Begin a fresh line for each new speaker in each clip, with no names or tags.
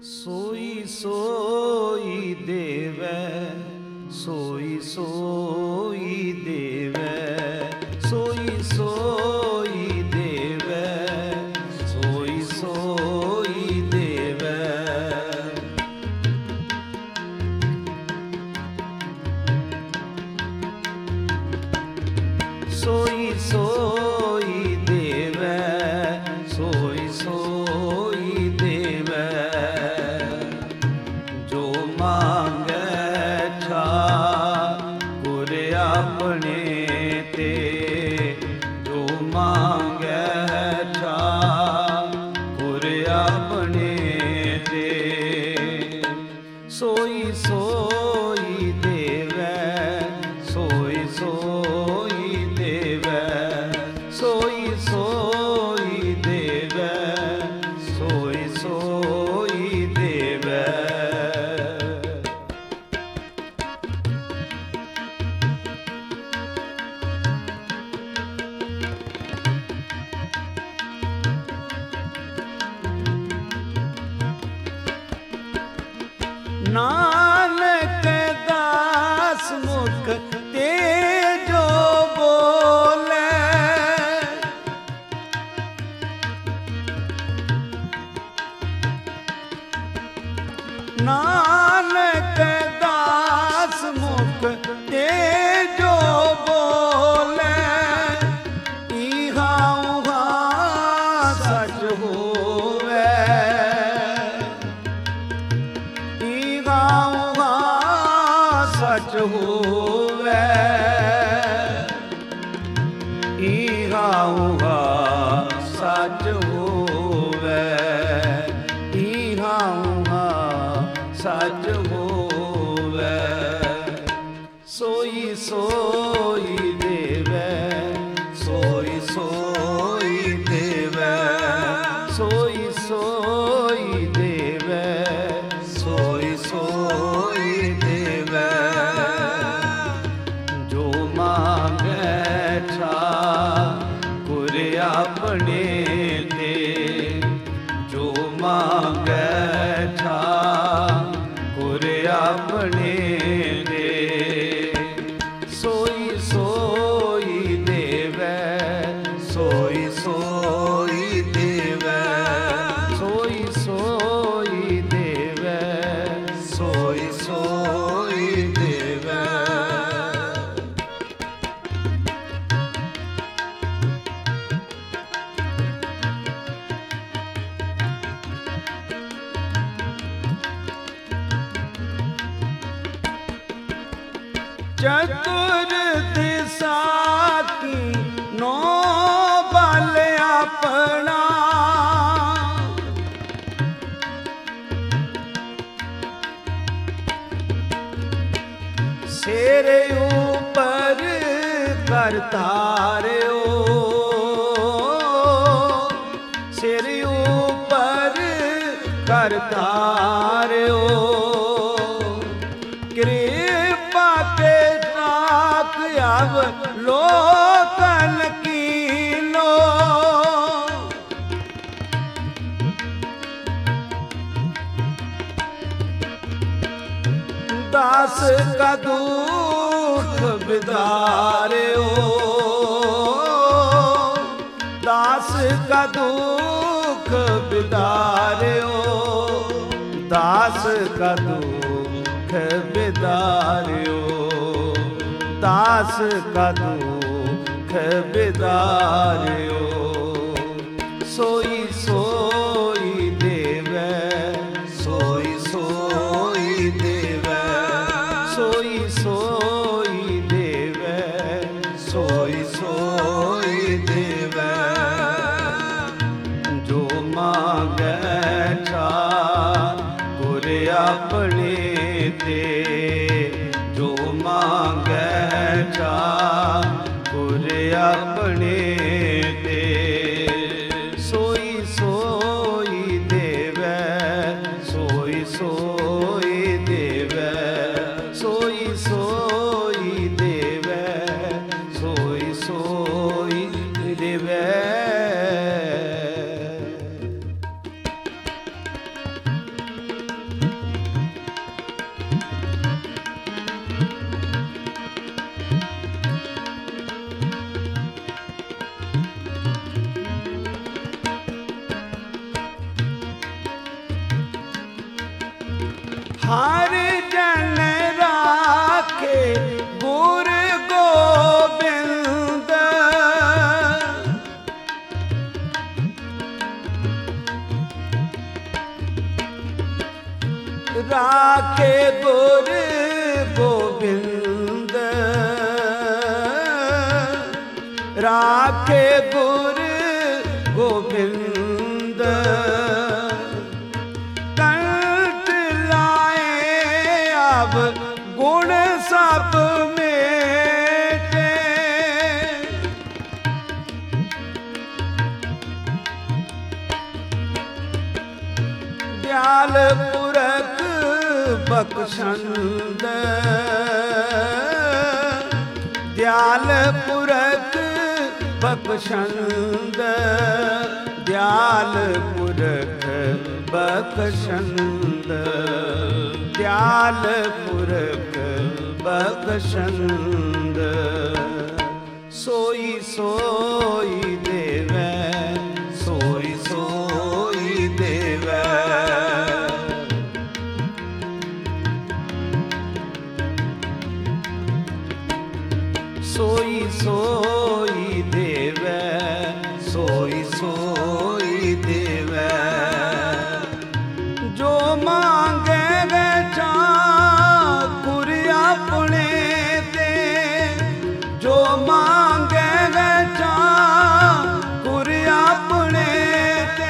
सोई सोई देवै, सोई सोई देवै, सोई सोई देवै, सोई सोई देवै। सोई सोई देवै, सोई सोई देवै। जो मांगै ठाकुर अपने ते, जो मांगै ठाकुर अपने ते। सोई सोई देवै, सोई सोई देवै, सोई सोई देवै, सोई सोई देवै। नानक दास मुख ते जो बोले, नानक दास मुख ते जो बोले। इहा उहा सच होवे, इहा उहा सच होवे, इहा उहा सच होवे, इहा उहा सच होवे। सोई सोई देवै, सोई सोई देवै, सोई सोई देवै, सोई सोई देवै। जो मांगै ठाकुर अपने ते, जो मांगै ठाकुर अपने ते। सोई सोई देवै, सोई सोई देवै, सोई सोई देवै, सोई सोई देवै। चतुर दिशा की नो बल अपना, सिर ऊपर करतार्यो, सिर ऊपर करतार्यो। कृपा के ताक अब लोकन कीनो, दास का दुख बिदार्यो, दास का दुख बिदार्यो, दास का दुख बिदार्यो, दास का दुख बिदार्यो। सोई सोई देवै, सोई सोई देवै, सोई सोई देवै, सोई सोई देवै। जो मांगै ठाकुर अपने ते, जो मांगै ठाकुर अपने ते। सोई सोई देवै, सोई सोई देवै, सोई सोई देवै, सोई सोई देवै। हर जन राखे गुर गोबिंद। राखे गुर गोबिंद, राखे गुर गोबिंद। कंठ लाए अब गुण सब मेटे, दयाल पुरख बख्शंद, दयाल पुरख बख्शंद, दयाल पुरख बख्शंद, दयाल पुरख बख्शंद। सोई सोई देवै, सोई सोई देवै। सोई सोई देवै, सोई सोई देवै। जो मांगे ठाकुर अपने ते, जो मांगे ठाकुर अपने ते।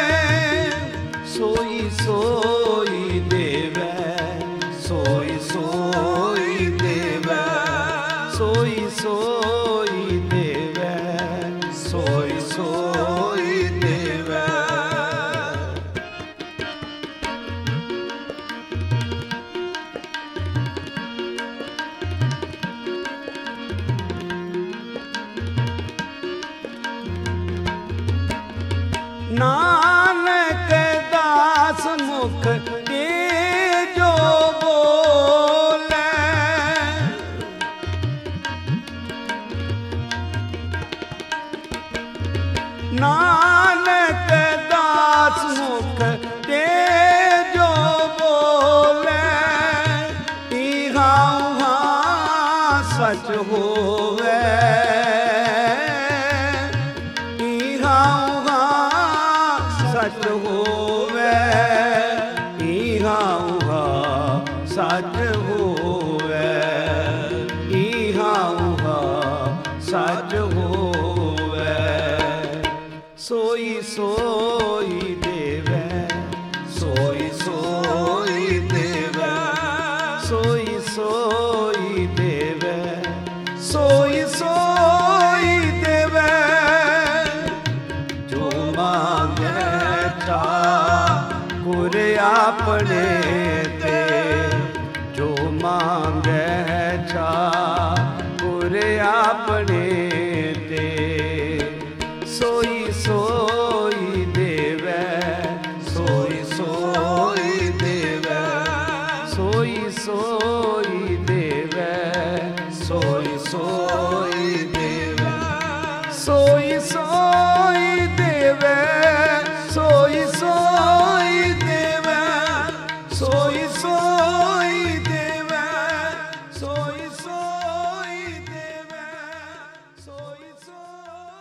सोई सोई देवै, सोई सोई देवै। सोई सोई देवै, सोई सोई देवै। नानक दास मुख के जो बोले, नानक दास मुख के जो बोले। इहा उहा सच होवे, इहा उहा सच होवे, इहा उहा सच होवे, इहा उहा सच होवे। सोई सोई देवै, सोई सोई देवै। सोई सोई देवै, सोई सोई देवै। जो मांगे ठाकुर अपने ते, जो मांगे ठाकुर अपने ते। सोई सोई देवै, सोई सोई देवै। सोई सोई देवै, सोई सोई देवै। सोई सोई देवै, सोई सोई देवै। सोई सोई देवै, सोई सोई देवै। सोई सोई